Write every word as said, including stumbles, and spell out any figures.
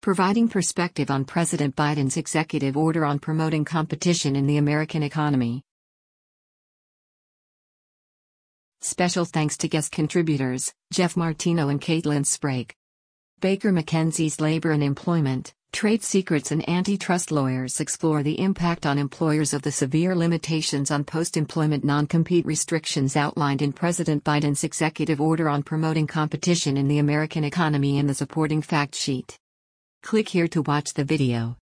providing perspective on President Biden's executive order on promoting competition in the American economy. Special thanks to guest contributors, Jeff Martino and Caitlin Sprague. Baker McKenzie's Labor and Employment, Trade Secrets and Antitrust Lawyers explore the impact on employers of the severe limitations on post-employment non-compete restrictions outlined in President Biden's executive order on promoting competition in the American economy in the supporting fact sheet. Click here to watch the video.